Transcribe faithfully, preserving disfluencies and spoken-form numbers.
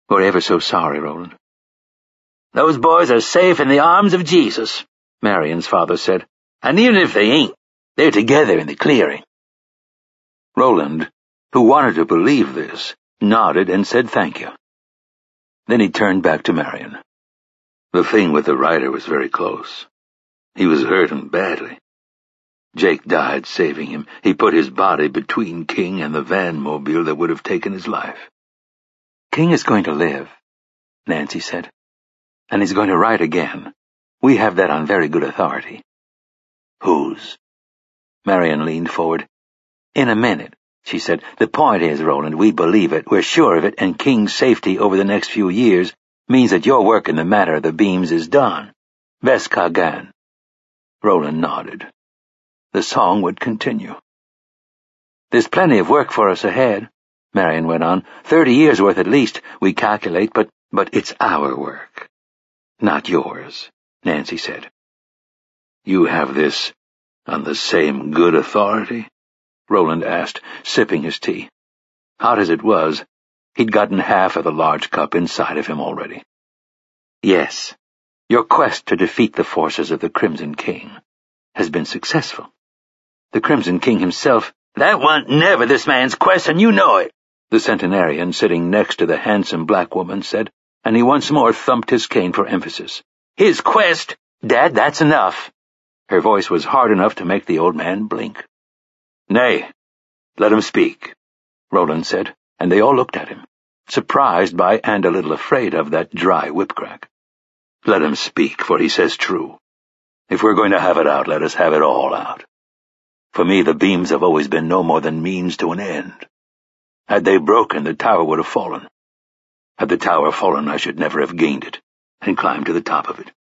We're ever so sorry, Roland. Those boys are safe in the arms of Jesus, Marion's father said. And even if they ain't, they're together in the clearing. Roland, who wanted to believe this, nodded and said thank you. Then he turned back to Marion. The thing with the rider was very close. He was hurting badly. Jake died saving him. He put his body between King and the van-mobile that would have taken his life. King is going to live, Nancy said. And he's going to ride again. We have that on very good authority. Whose? Marion leaned forward. In a minute, she said. The point is, Roland, we believe it, we're sure of it, and King's safety over the next few years means that your work in the matter of the beams is done. Ves Kagan. Roland nodded. The song would continue. There's plenty of work for us ahead, Marion went on. Thirty years' worth at least, we calculate, but, but it's our work. Not yours, Nancy said. You have this on the same good authority? Roland asked, sipping his tea. Hot as it was, he'd gotten half of the large cup inside of him already. Yes, your quest to defeat the forces of the Crimson King has been successful. The Crimson King himself— That wasn't never this man's quest, and you know it, the centenarian sitting next to the handsome black woman said, and he once more thumped his cane for emphasis. His quest— Dad, that's enough. Her voice was hard enough to make the old man blink. Nay, let him speak, Roland said, and they all looked at him, surprised by and a little afraid of that dry whip-crack. Let him speak, for he says true. If we're going to have it out, let us have it all out. For me, the beams have always been no more than means to an end. Had they broken, the tower would have fallen. Had the tower fallen, I should never have gained it and climbed to the top of it.